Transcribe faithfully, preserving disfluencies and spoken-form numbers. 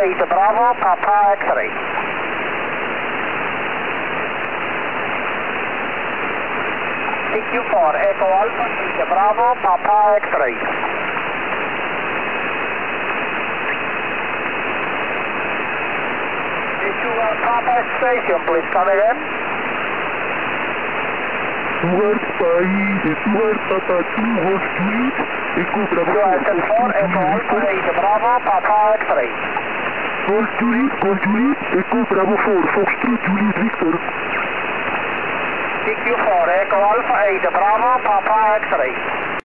eight Bravo, Papa X-ray. C Q four, Echo Alpha, eight Bravo, Papa X-ray. Papa Station, please come again. Stuart five, Stuart Papa two, hold Juliet, Echo Bravo Stuart four, Echo Alpha, eight Bravo, Papa X-ray. Hold Juliet, hold Juliet, Echo Bravo four, Foxtrot Juliet Victor. C Q four, Echo Alpha, eight Bravo, Papa X-ray.